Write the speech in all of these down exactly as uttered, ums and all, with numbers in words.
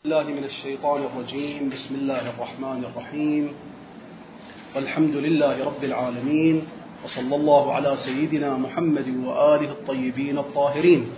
الله من الشيطان الرجيم. بسم الله الرحمن الرحيم، والحمد لله رب العالمين، وصلى الله على سيدنا محمد وآله الطيبين الطاهرين،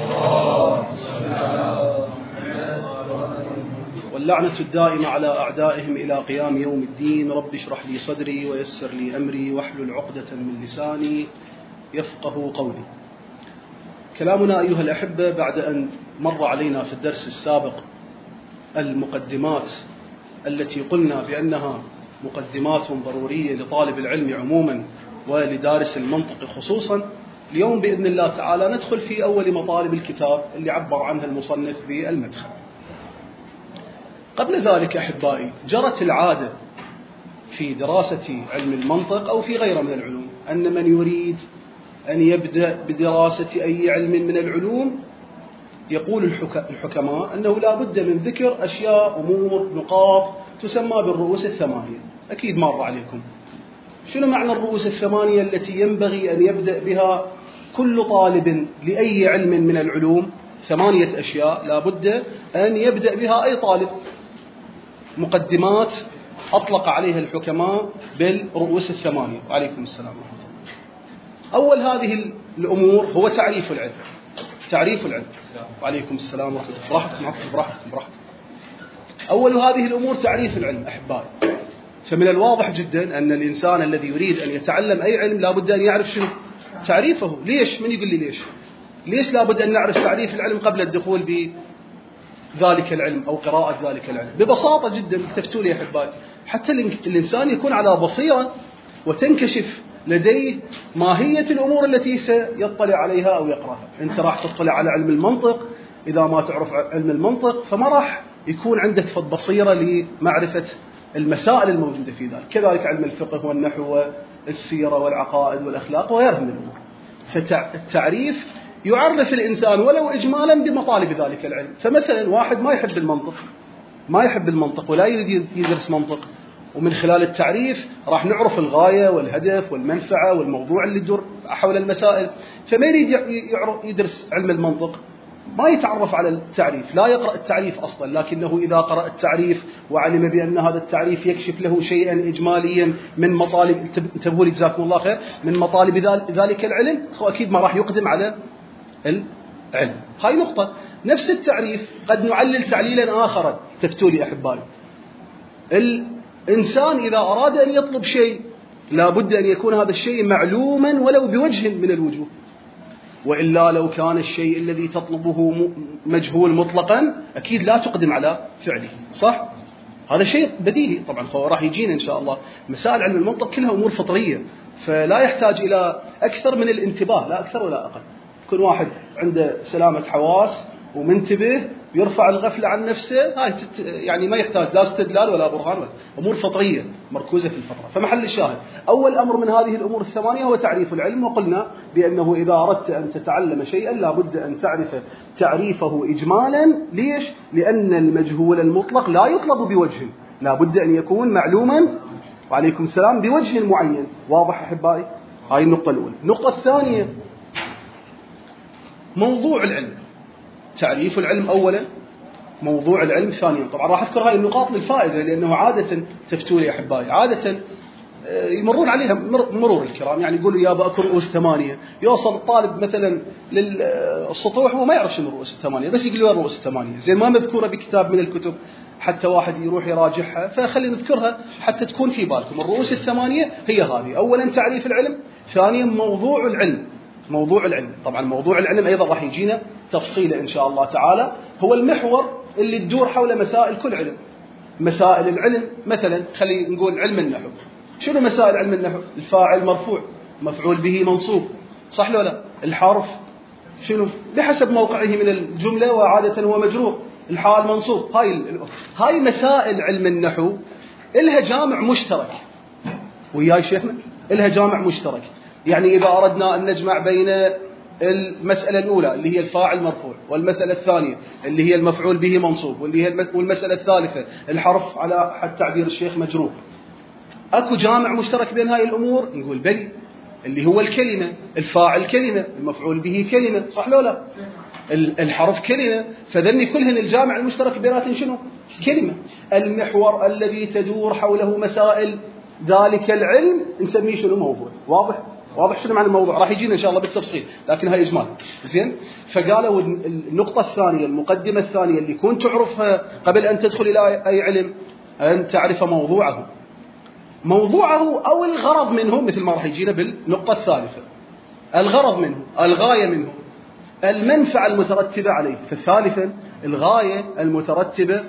واللعنة الدائمة على أعدائهم إلى قيام يوم الدين. رب اشرح لي صدري ويسر لي أمري واحلل عقدة من لساني يفقه قولي. كلامنا أيها الأحبة بعد أن مر علينا في الدرس السابق المقدمات التي قلنا بأنها مقدمات ضرورية لطالب العلم عموما ولدارس المنطق خصوصا، اليوم بإذن الله تعالى ندخل في أول مطالب الكتاب اللي عبر عنها المصنف بالمدخل. قبل ذلك أحبائي، جرت العادة في دراسة علم المنطق أو في غيره من العلوم أن من يريد أن يبدأ بدراسة أي علم من العلوم يقول الحكماء أنه لا بد من ذكر أشياء أمور نقاط تسمى بالرؤوس الثمانية. أكيد مر عليكم شنو معنى الرؤوس الثمانية التي ينبغي أن يبدأ بها كل طالب لأي علم من العلوم. ثمانية أشياء لا بد أن يبدأ بها أي طالب، مقدمات أطلق عليها الحكماء بالرؤوس الثمانية. وعليكم السلام ورحمة الله. أول هذه الأمور هو تعريف العلم. تعريف العلم. وعليكم السلام ورحمة الله. براحتكم براحتكم براحتكم. أول هذه الأمور تعريف العلم أحبائي. فمن الواضح جدا أن الإنسان الذي يريد أن يتعلم أي علم لا بد أن يعرف شنو تعريفه. ليش؟ من يقول لي ليش؟ ليش لا بد أن نعرف تعريف العلم قبل الدخول بذلك العلم أو قراءة ذلك العلم؟ ببساطة جدا اكتفتوا لي أحبائي، حتى الإنسان يكون على بصيرة وتنكشف لديه ماهية الأمور التي سيطلع عليها أو يقرأها. أنت راح تطلع على علم المنطق، إذا ما تعرف علم المنطق فما راح يكون عندك فض بصيرة لمعرفة المسائل الموجودة في ذلك. كذلك علم الفقه والنحو والسيرة والعقائد والأخلاق وغيرها من الأمور. فالتعريف يعرف الإنسان ولو إجمالا بمطالب ذلك العلم. فمثلا واحد ما يحب المنطق ما يحب المنطق ولا يريد يدرس منطق، ومن خلال التعريف راح نعرف الغاية والهدف والمنفعة والموضوع اللي يدور حول المسائل. فما يريد يدرس علم المنطق ما يتعرف على التعريف، لا يقرأ التعريف أصلا، لكنه إذا قرأ التعريف وعلم بأن هذا التعريف يكشف له شيئا إجماليا من مطالب، انتبهوا لي جزاكم الله خير، من مطالب ذلك العلم، أكيد ما راح يقدم على العلم. هاي نقطة. نفس التعريف قد نعلل تعليلا آخر. تفتولي أحبائي، الإنسان إذا أراد أن يطلب شيء لا بد أن يكون هذا الشيء معلوما ولو بوجه من الوجوه، وإلا لو كان الشيء الذي تطلبه مجهول مطلقا أكيد لا تقدم على فعله، صح؟ هذا شيء بديهي طبعا. راح يجينا إن شاء الله مسائل علم المنطق كلها أمور فطرية، فلا يحتاج إلى أكثر من الانتباه، لا أكثر ولا أقل. كل واحد عنده سلامة حواس ومنتبه يرفع الغفلة عن نفسه، هاي يعني ما يحتاج لا استدلال ولا برهان ولا أمور فطرية مركوزة في الفطرة. فمحل الشاهد أول أمر من هذه الأمور الثمانية هو تعريف العلم. وقلنا بأنه إذا أردت أن تتعلم شيئا لا بد أن تعرف تعريفه إجمالا. ليش؟ لأن المجهول المطلق لا يطلب بوجه، لا بد أن يكون معلوما، وعليكم السلام، بوجه معين. واضح أحبائي؟ هاي النقطة الأولى. النقطة الثانية موضوع العلم. تعريف العلم أولا، موضوع العلم ثانيا. طبعا راح أذكر هاي النقاط للفائدة، لأنه عادة تفتولي أحبائي عادة يمرون عليها مرور الكرام، يعني يقولوا يا بأكر رؤوس ثمانية، يوصل الطالب مثلا للسطوح وما يعرف شنو الرؤوس الثمانية، بس يقول له الرؤوس الثمانية زين ما مذكورة بكتاب من الكتب حتى واحد يروح يراجعها، فخلينا نذكرها حتى تكون في بالكم. الرؤوس الثمانية هي هذه. أولا تعريف العلم، ثانيا موضوع العلم. موضوع العلم طبعا موضوع العلم أيضا راح يجينا تفصيله إن شاء الله تعالى، هو المحور اللي تدور حول مسائل كل علم. مسائل العلم مثلا خلينا نقول علم النحو. شنو مسائل علم النحو؟ الفاعل مرفوع، مفعول به منصوب، صح ولا لا؟ الحرف شنو بحسب موقعه من الجملة وعادة هو مجرور، الحال منصوب. هاي هاي مسائل علم النحو إلها جامع مشترك. وياي شيخنا إلها جامع مشترك. يعني إذا أردنا أن نجمع بين المسألة الأولى اللي هي الفاعل مرفوع، والمسألة الثانية اللي هي المفعول به منصوب، واللي هي والمسألة الثالثة الحرف على حد تعبير الشيخ مجرور، أكو جامع مشترك بين هاي الأمور؟ نقول بلي، اللي هو الكلمة. الفاعل كلمة، المفعول به كلمة، صح لو لا؟ الحرف كلمة، فذني كلهن الجامع المشترك بيناتهم شنو؟ كلمة. المحور الذي تدور حوله مسائل ذلك العلم نسميه شنو؟ موضوع. واضح؟ واضح شنو معنى الموضوع؟ راح يجينا إن شاء الله بالتفصيل، لكن هاي إجمال. زين؟ فقالوا النقطة الثانية، المقدمة الثانية اللي كنت تعرفها قبل أن تدخل إلى أي علم، أن تعرف موضوعه. موضوعه أو الغرض منه، مثل ما راح يجينا بالنقطة الثالثة. الغرض منه، الغاية منه، المنفعة المترتبة عليه. فالثالثا الغاية المترتبة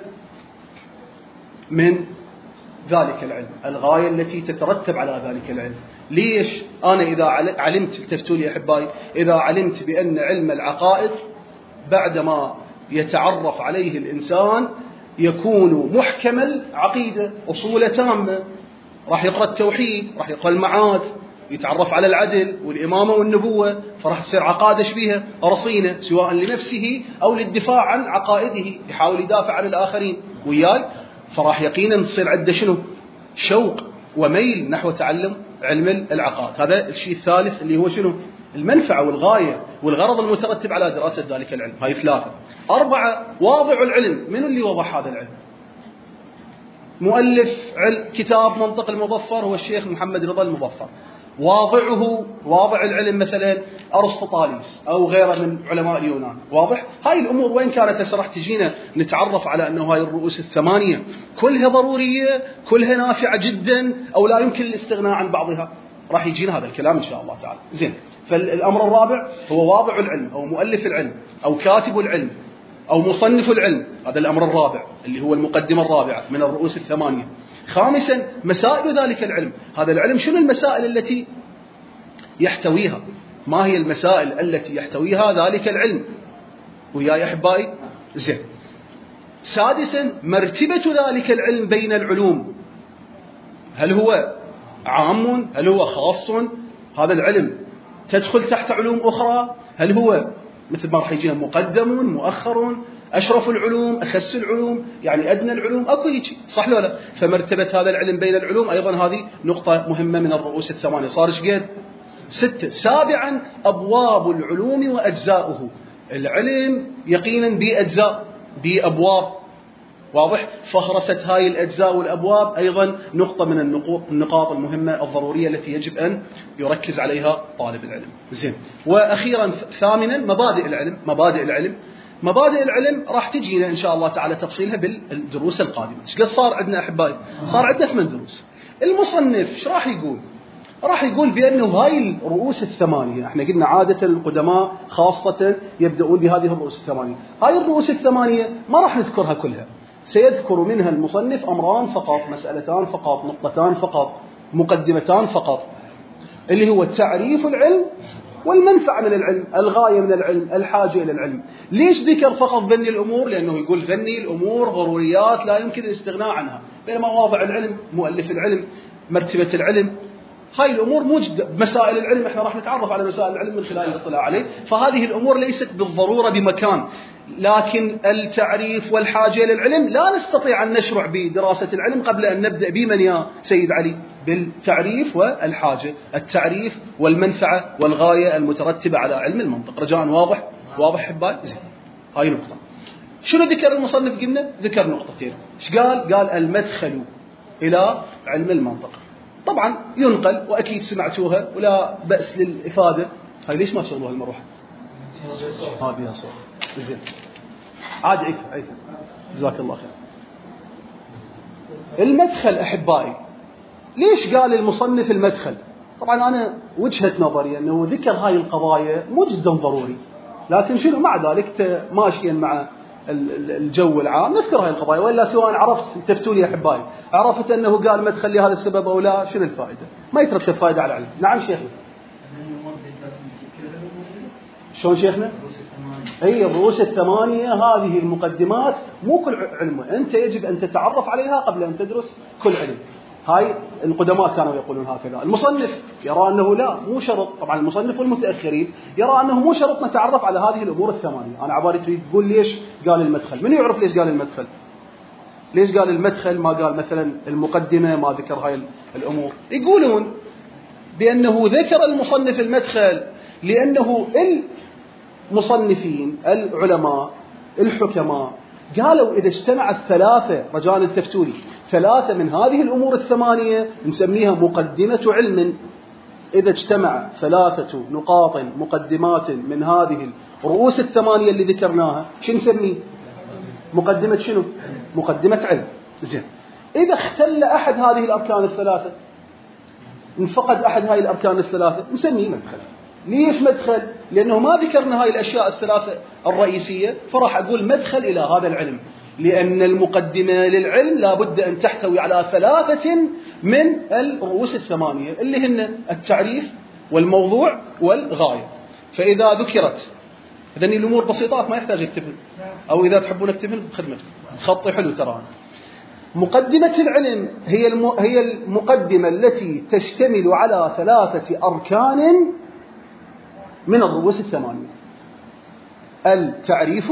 من ذلك العلم، الغاية التي تترتب على ذلك العلم. ليش أنا إذا علمت، التفتوا لي أحبائي، إذا علمت بأن علم العقائد بعدما يتعرف عليه الإنسان يكون محكم العقيدة، أصول تامة، راح يقرأ التوحيد، راح يقرأ المعاد، يتعرف على العدل والإمامة والنبوة، فراح تصير عقائد بها رصينة سواء لنفسه أو للدفاع عن عقائده، يحاول يدافع عن الآخرين وياي، فراح يقينا تصير عنده شنو؟ شوق وميل نحو تعلم علم العقائد. هذا الشيء الثالث اللي هو شنو؟ المنفعة والغاية والغرض المترتب على دراسة ذلك العلم. هاي ثلاثة. أربعة، واضع العلم. من اللي وضع هذا العلم؟ مؤلف كتاب منطق المظفر هو الشيخ محمد رضا المظفر. واضعه، واضع العلم مثلا أرسطاطاليس أو غيره من علماء اليونان. واضح؟ هاي الأمور وين كانت هسه راح تجينا نتعرف على أنه هاي الرؤوس الثمانية كلها ضرورية، كلها نافعة جدا، أو لا يمكن الاستغناء عن بعضها. راح يجينا هذا الكلام إن شاء الله تعالى. زين. فالأمر الرابع هو واضع العلم أو مؤلف العلم أو كاتب العلم أو مصنف العلم. هذا الأمر الرابع اللي هو المقدمة الرابعة من الرؤوس الثمانية. خامسا، مسائل ذلك العلم. هذا العلم شنو المسائل التي يحتويها؟ ما هي المسائل التي يحتويها ذلك العلم؟ ويا أحبائي؟ زين. سادسا، مرتبة ذلك العلم بين العلوم. هل هو عام؟ هل هو خاص؟ هذا العلم تدخل تحت علوم أخرى؟ هل هو مثل ما راح يجينا مقدم، مؤخر، أشرف العلوم، أخس العلوم، يعني أدنى العلوم؟ أكو هيك، صح ولا لا؟ فمرتبة هذا العلم بين العلوم أيضا هذه نقطة مهمة من الرؤوس الثمانية. صار ايش قد؟ ستة. سابعا، أبواب العلوم وأجزاؤه. العلم يقينا بأجزاء، بأبواب. واضح؟ فهرست هاي الأجزاء والأبواب أيضا نقطة من النقاط المهمة الضرورية التي يجب أن يركز عليها طالب العلم. زين. وأخيرا ثامنا، مبادئ العلم. مبادئ العلم مبادئ العلم راح تجينا إن شاء الله تعالى تفصيلها بالدروس القادمة. ايش قد صار عندنا أحبائي؟ صار عندنا ثمان دروس. المصنف ايش راح يقول؟ راح يقول بأنه هاي الرؤوس الثمانية، احنا قلنا عادة القدماء خاصة يبدأون بهذه الرؤوس الثمانية. هاي الرؤوس الثمانية ما راح نذكرها كلها، سيذكر منها المصنف أمران فقط، مسألتان فقط، نقطتان فقط، مقدمتان فقط، اللي هو تعريف العلم والمنفعة من العلم، الغاية من العلم، الحاجة إلى العلم. ليش ذكر فقط ذني الأمور؟ لأنه يقول ذني الأمور ضروريات لا يمكن الاستغناء عنها، بينما واضع العلم، مؤلف العلم، مرتبة العلم، هاي الأمور موجودة. مسائل العلم احنا راح نتعرف على مسائل العلم من خلال الاطلاع عليه، فهذه الأمور ليست بالضرورة بمكان، لكن التعريف والحاجة للعلم لا نستطيع أن نشرع بدراسة العلم قبل أن نبدأ بمن يا سيد علي؟ بالتعريف والحاجة، التعريف والمنفعة والغاية المترتبة على علم المنطق. رجاء واضح؟ واضح حباي؟ زين. هاي نقطة. شنو ذكر المصنف؟ قلنا ذكر نقطتين. ايش قال؟ قال المدخل إلى علم المنطق. طبعا ينقل وأكيد سمعتوها ولا بأس للإفادة. هاي ليش ما تشغلوها المروحة؟ ها بيها صوت. زين. عاد عيفة عيفة. جزاك الله خير. المدخل أحبائي، ليش قال المصنف المدخل؟ طبعا أنا وجهة نظري أنه ذكر هاي القضايا مو جدا ضروري، لكن شنو مع ذلك ماشيا مع الجو العام نذكر هاي القضايا، وإلا سواء عرفت تفتوا لي أحبائي عرفت أنه قال مدخل لهذا السبب أو لا، شنو الفائدة؟ ما يترتب فائدة على العلم. نعم شيخنا. شلون شيخنا؟ أي الرؤوس الثمانية هذه المقدمات مو كل علم، أنت يجب أن تتعرف عليها قبل أن تدرس كل علم. هاي القدماء كانوا يقولون هكذا. المصنف يرى أنه لا، مو شرط. طبعا المصنف والمتأخرين يرى أنه مو شرط نتعرف على هذه الأمور الثمانية. أنا عبارتي تقول ليش قال المدخل؟ من يعرف ليش قال المدخل؟ ليش قال المدخل ما قال مثلا المقدمة، ما ذكر هاي الأمور؟ يقولون بأنه ذكر المصنف المدخل لأنه المصنفين العلماء الحكماء قالوا إذا اجتمعت ثلاثة، رجاء التفتولي، ثلاثة من هذه الأمور الثمانية نسميها مقدمة علم. إذا اجتمع ثلاثة نقاط مقدمات من هذه الرؤوس الثمانية اللي ذكرناها شو نسميه؟ مقدمة شنو؟ مقدمة علم. زين، إذا اختل أحد هذه الأركان الثلاثة، انفقد أحد هذه الأركان الثلاثة، نسميه مدخل. ليش مدخل؟ لأنه ما ذكرنا هاي الأشياء الثلاثة الرئيسية، فراح أقول مدخل إلى هذا العلم، لأن المقدمة للعلم لابد أن تحتوي على ثلاثة من الرؤوس الثمانية اللي هن التعريف والموضوع والغاية. فإذا ذكرت إذن الأمور بسيطات ما يحتاج اكتبهم، أو إذا تحبون اكتبهم بخدمتكم، خطي حلو ترى. مقدمة العلم هي هي المقدمة التي تشتمل على ثلاثة أركان من الرؤوس الثمانية: التعريف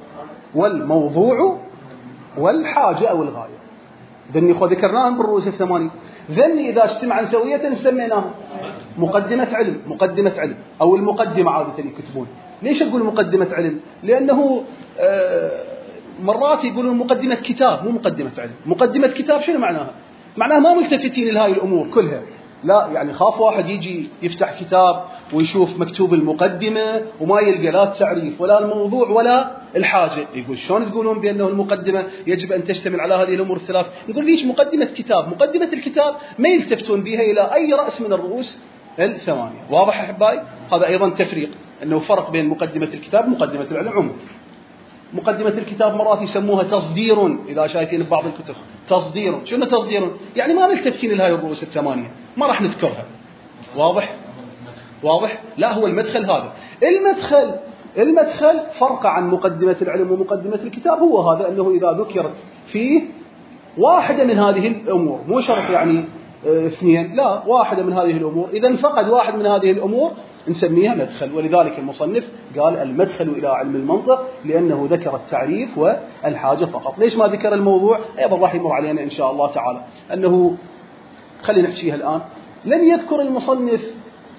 والموضوع والحاجة أو الغاية. ذني خو ذكرناهم بالرؤوس الثمانية. ذني إذا اجتمعا سوية سميناهم مقدمة علم. مقدمة علم أو المقدمة عادة يكتبون. ليش أقول مقدمة علم؟ لأنه آه مرات يقولون مقدمة كتاب، مو مقدمة علم. مقدمة كتاب شنو معناها؟ معناها ما ملتفتين لهذه الأمور كلها. لا، يعني خاف واحد يجي يفتح كتاب ويشوف مكتوب المقدمة وما يلقى لا التعريف ولا الموضوع ولا الحاجة، يقول شلون تقولون بأنه المقدمة يجب أن تشتمل على هذه الأمور الثلاث؟ نقول ليش مقدمة كتاب؟ مقدمة الكتاب ما يلتفتون بها إلى أي رأس من الرؤوس الثمانية. واضح أحبائي؟ هذا أيضا تفريق، أنه فرق بين مقدمة الكتاب ومقدمة العلم عموما. مقدمة الكتاب مرات يسموها تصدير، إذا شايفين في بعض الكتب تصدير. شنو تصدير؟ يعني ما ملتفتين لهاي الرؤوس الثمانية، ما راح نذكرها. واضح؟ واضح؟ لا، هو المدخل هذا. المدخل المدخل فرق عن مقدمة العلم ومقدمة الكتاب هو هذا، أنه إذا ذكرت فيه واحدة من هذه الأمور، مو شرط يعني اثنين، لا، واحدة من هذه الأمور، إذا انفقد واحد من هذه الأمور نسميها مدخل. ولذلك المصنف قال المدخل إلى علم المنطق، لأنه ذكر التعريف والحاجة فقط. ليش ما ذكر الموضوع؟ أيضا راح يمر علينا إن شاء الله تعالى. أنه خلينا نحكيها الآن. لم يذكر المصنف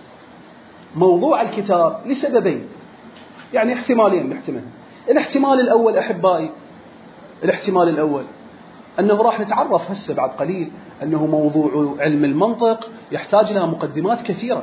موضوع الكتاب لسببين، يعني احتمالين نحتمل. الاحتمال الأول أحبائي، الاحتمال الأول أنه راح نتعرف هسه بعد قليل أنه موضوع علم المنطق يحتاج إلى مقدمات كثيرة.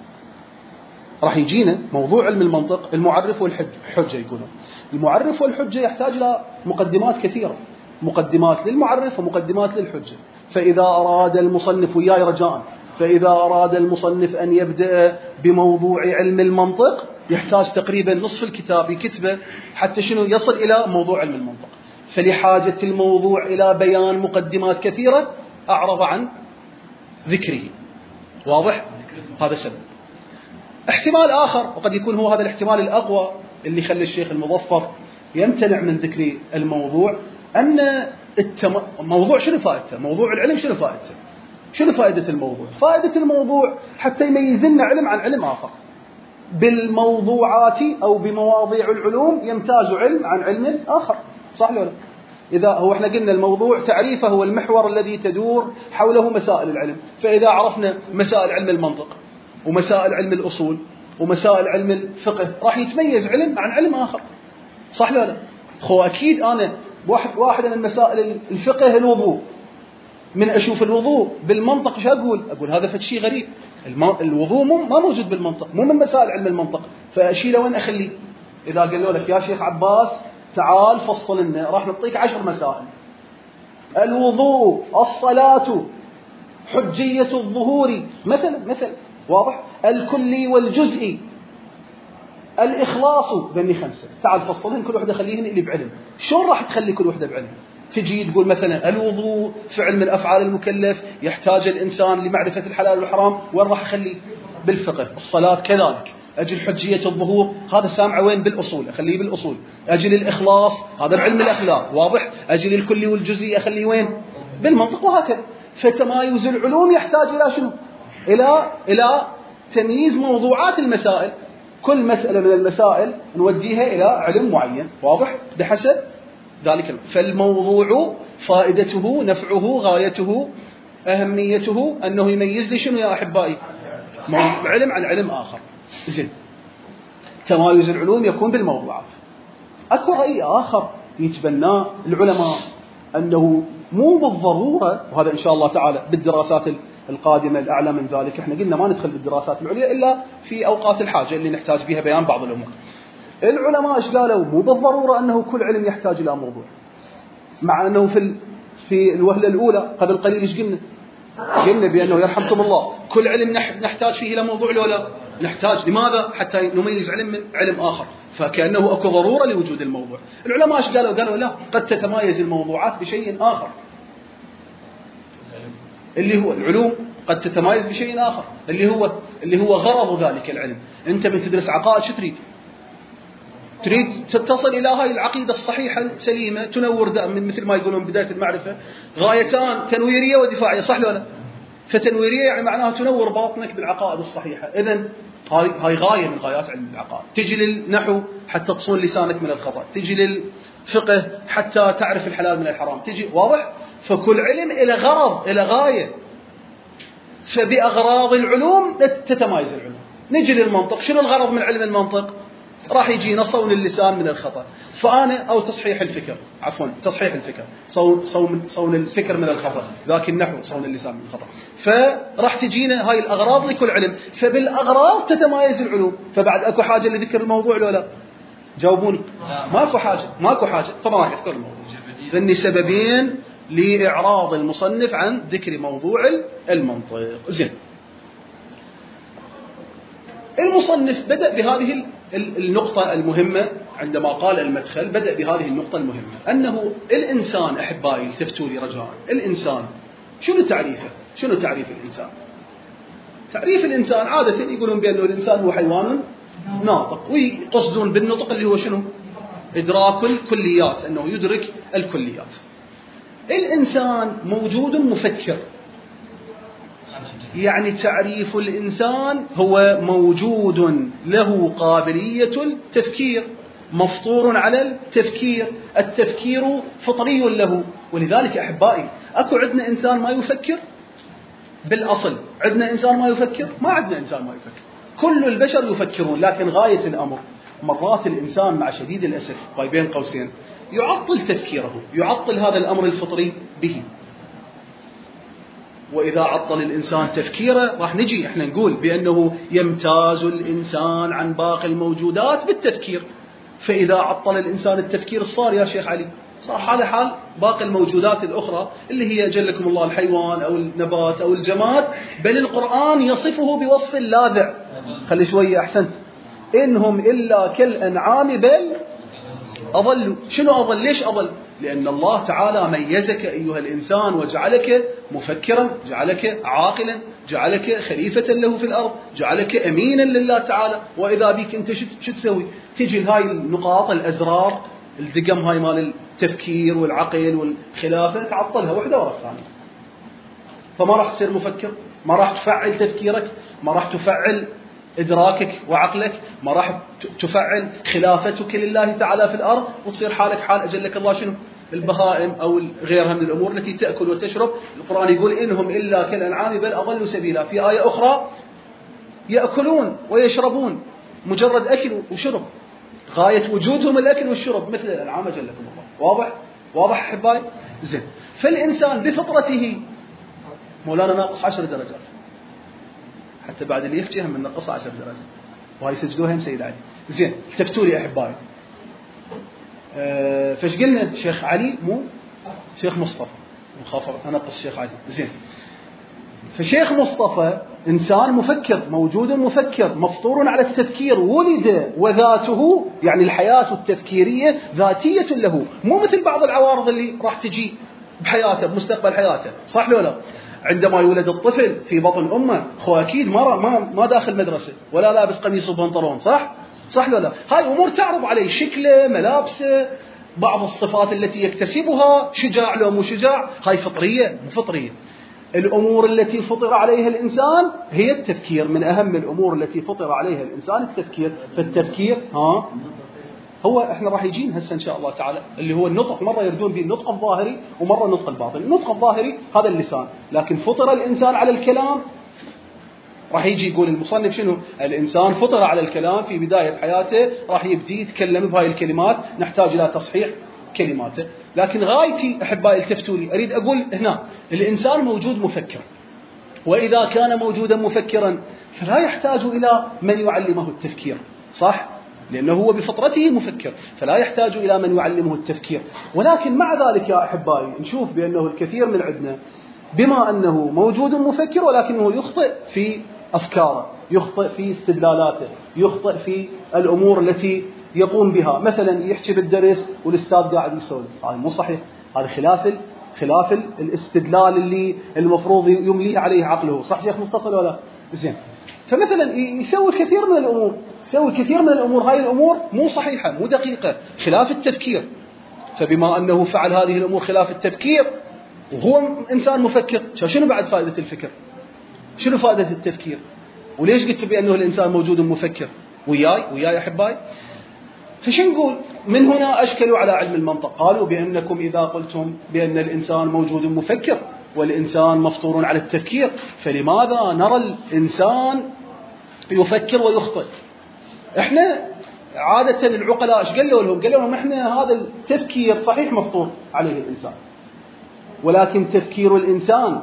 راح يجينا موضوع علم المنطق، المعرف والحجة يقولون. المعرف والحجة يحتاج إلى مقدمات كثيرة، مقدمات للمعرف ومقدمات للحجة. فإذا أراد المصنف، وياي رجاء، فإذا أراد المصنف أن يبدأ بموضوع علم المنطق يحتاج تقريبا نصف الكتاب يكتبه حتى شنو يصل إلى موضوع علم المنطق. فلحاجة الموضوع إلى بيان مقدمات كثيرة أعرض عن ذكره. واضح؟ هذا سبب. احتمال آخر، وقد يكون هو هذا الاحتمال الأقوى اللي يخلي الشيخ المظفر يمتنع من ذكر الموضوع، أن التم... الموضوع شنو فائدته؟ موضوع العلم شنو فائدته؟ شنو فائدة الموضوع؟ فائدة الموضوع حتى يميز لنا علم عن علم آخر. بالموضوعات أو بمواضيع العلوم يمتاز علم عن علم آخر، صح ولا لا؟ إذا هو احنا قلنا الموضوع تعريفه هو المحور الذي تدور حوله مسائل العلم. فإذا عرفنا مسائل علم المنطق ومسائل علم الأصول ومسائل علم الفقه راح يتميز علم عن علم آخر، صح ولا لا؟ خو أكيد أنا واحد واحدة من مسائل الفقه الوضوء، من أشوف الوضوء بالمنطق شو أقول؟ أقول هذا فد شيء غريب، الوضوء مو ما موجود بالمنطق، مو من مسائل علم المنطق، فأشيله وين أخليه؟ إذا قالوا لك يا شيخ عباس تعال فصل لنا، راح نعطيك عشر مسائل: الوضوء، الصلاة، حجية الظهور مثلا مثلا، واضح؟ الكلي والجزئي، الإخلاص، بني خمسة، تعال فصلهن كل وحدة خليهن اللي بعلم. شلون راح تخلي كل وحدة بعلم؟ تجي تقول مثلا الوضوء فعل من أفعال المكلف يحتاج الإنسان لمعرفة الحلال والحرام، وين راح أخليه؟ بالفقه. الصلاة كذلك. أجل حجية الظهور هذا سامع وين؟ بالأصول، أخليه بالأصول. أجل الإخلاص هذا بعلم الأخلاق، واضح؟ أجل الكلي والجزئي أخليه وين؟ بالمنطق، وهكذا. فتمايز العلوم يحتاج إلى شنو؟ إلى إلى تمييز موضوعات المسائل. كل مسألة من المسائل نوديها إلى علم معين، واضح؟ بحسب ذلك. فالموضوع فائدته، نفعه، غايته، أهميته أنه يميز لي شنو يا أحبائي؟ علم عن علم آخر. زين، تمايز العلوم يكون بالموضوعات. أكو رأي آخر يتبناه العلماء أنه مو بالضرورة، وهذا إن شاء الله تعالى بالدراسات القادمة الأعلى من ذلك، إحنا قلنا ما ندخل بالدراسات العليا إلا في أوقات الحاجة اللي نحتاج فيها بيان بعض الأمور. العلماء إيش قالوا؟ مو بالضرورة أنه كل علم يحتاج إلى موضوع، مع أنه في في الوهلة الأولى قبل قليل إيش قلنا؟ قلنا بأنه يرحمكم الله كل علم نحتاج فيه إلى موضوع لولا نحتاج. لماذا؟ حتى نميز علم من علم آخر، فكأنه أكو ضرورة لوجود الموضوع. العلماء إيش قالوا؟ قالوا لا، قد تتمايز الموضوعات بشيء آخر، اللي هو العلوم قد تتمايز بشيء آخر اللي هو اللي هو غرض ذلك العلم. أنت من تدرس عقائد شو تريد؟ تريد تصل إلى هاي العقيدة الصحيحة السليمة، تنور دائما مثل ما يقولون بداية المعرفة غايتان تنويرية ودفاعية، صح ولا لا؟ فتنويرية يعني معناها تنور باطنك بالعقائد الصحيحة. إذن هاي هاي غاية من غايات علم العقائد. تجي للنحو حتى تصون لسانك من الخطأ، تجي للفقه حتى تعرف الحلال من الحرام، تجي واضح. فكل علم إلى غرض إلى غاية، فبأغراض العلوم تتمايز العلوم. نجي للمنطق، شنو الغرض من علم المنطق؟ راح يجينا صون اللسان من الخطأ، فأنا أو تصحيح الفكر، عفوا تصحيح الفكر، صون صون صون الفكر من الخطأ، ذاك النحو صون اللسان من الخطأ. فراح تجينا هاي الأغراض لكل علم، فبالأغراض تتمايز العلوم. فبعد أكو حاجة لذكر الموضوع ولا لا؟ جاوبوني. ماكو حاجة، ماكو حاجة، فما راح يذكر الموضوع. لأني سببين لإعراض المصنف عن ذكر موضوع المنطق. زين، المصنف بدأ بهذه النقطة المهمة عندما قال المدخل، بدأ بهذه النقطة المهمة أنه الإنسان، أحبائي التفتوا لي رجاء، الإنسان شنو تعريفه؟ شنو تعريف الإنسان؟ تعريف الإنسان عادة يقولون بأنه الإنسان هو حيوان ناطق، ويقصدون بالنطق اللي هو شنو؟ إدراك الكليات، أنه يدرك الكليات. الإنسان موجود مفكر، يعني تعريف الإنسان هو موجود له قابلية التفكير، مفطور على التفكير، التفكير فطري له. ولذلك أحبائي أكو عندنا إنسان ما يفكر؟ بالأصل عندنا إنسان ما يفكر؟ ما عندنا إنسان ما يفكر، كل البشر يفكرون، لكن غاية الأمر مرات الإنسان مع شديد الأسف بين قوسين يعطل تفكيره، يعطل هذا الأمر الفطري به. وإذا عطل الإنسان تفكيره راح نجي إحنا نقول بأنه يمتاز الإنسان عن باقي الموجودات بالتفكير. فإذا عطل الإنسان التفكير صار يا شيخ علي، صار حال حال باقي الموجودات الأخرى اللي هي جلكم الله الحيوان أو النبات أو الجماد. بل القرآن يصفه بوصف لاذع. خلي شوية أحسنت، إنهم إلا كالأنعام بل أضلوا. شنو أضل؟ ليش أضل؟ لأن الله تعالى ميزك أيها الإنسان وجعلك مفكرا، جعلك عاقلا، جعلك خليفة له في الأرض، جعلك أمينا لله تعالى. وإذا بيك أنت شو تسوي؟ تجي لهاي النقاط الأزرار الدقم هاي مال التفكير والعقل والخلافة تعطلها وحدة ورا الثانية، فما راح تصير مفكر، ما راح تفعل تفكيرك، ما راح تفعل إدراكك وعقلك، ما راح تفعل خلافتك لله تعالى في الأرض، وتصير حالك حال أجلك الله شنو؟ البهائم أو غيرها من الأمور التي تأكل وتشرب. القرآن يقول إنهم إلا كالأنعام بل أضلوا سبيلا. في آية أخرى يأكلون ويشربون، مجرد أكل وشرب، غاية وجودهم الأكل والشرب مثل الأنعام أجلكم الله. واضح؟ واضح أحبائي؟ زين، فالإنسان بفطرته مولانا ناقص عشر درجات، حتى بعد اللي يفتي هم من نقص عشر درجات، وهي سجلوها هم سيد علي. زين، تفتوا لي أحبائي. أه فش قلنا؟ شيخ علي مو شيخ مصطفى، مخافر أنقص شيخ علي. زين، فشيخ مصطفى إنسان مفكر، موجود مفكر، مفطور على التفكير، ولد وذاته يعني الحياة التفكيرية ذاتية له، مو مثل بعض العوارض اللي راح تجي بحياته بمستقبل حياته. صح لو لا؟ عندما يولد الطفل في بطن أمه هو أكيد ما ما ما داخل مدرسة ولا لابس قميص وبنطلون، صح؟ صح لو لا؟ هاي أمور تعرض عليه، شكله، ملابسه، بعض الصفات التي يكتسبها، شجاع لو مو شجاع، هاي فطرية مو فطرية. الأمور التي فطر عليها الإنسان هي التفكير، من أهم الأمور التي فطر عليها الإنسان التفكير. فالتفكير ها هو احنا راح يجين هسه ان شاء الله تعالى اللي هو النطق، مره يردون به النطق الظاهري ومره النطق الباطني. النطق الظاهري هذا اللسان، لكن فطر الانسان على الكلام راح يجي يقول المصنف شنو؟ الإنسان فطر على الكلام في بداية حياته، راح يبدي يتكلم بهاي الكلمات، نحتاج إلى تصحيح كلماته. لكن غايتي أحبائي التفتوا لي، أريد أقول هنا الإنسان موجود مفكر، وإذا كان موجودا مفكرا فلا يحتاج إلى من يعلمه التفكير، صح؟ لأنه هو بفطرته مفكر، فلا يحتاج إلى من يعلمه التفكير. ولكن مع ذلك يا أحبائي نشوف بأنه الكثير من عندنا بما أنه موجود مفكر ولكنه يخطئ في أفكاره، يخطئ في استدلالاته، يخطئ في الأمور التي يقوم بها. مثلا يحكي بالدرس والأستاذ قاعد يسولف، هذا مو صحيح، هذا خلاف خلاف الاستدلال اللي المفروض يمليه عليه عقله، صح شيخ مصطفى ولا؟ زين. فمثلا يسوي كثير من الأمور، يسوي كثير من الأمور، هاي الأمور مو صحيحة، مو دقيقة، خلاف التفكير. فبما أنه فعل هذه الأمور خلاف التفكير وهو إنسان مفكر، شنو بعد فائدة الفكر؟ شنو فائدة التفكير؟ وليش قلت بأنه الإنسان موجود مفكر؟ وياي وياي أحبائي. فشو نقول؟ من هنا أشكلوا على علم المنطق، قالوا بأنكم إذا قلتم بأن الإنسان موجود مفكر والإنسان مفطور على التفكير، فلماذا نرى الإنسان يفكر ويخطئ؟ إحنا عادة العقلاء إيش قالوا لهم؟ قالوا لهم إحنا هذا التفكير صحيح مفطور عليه الإنسان، ولكن تفكير الإنسان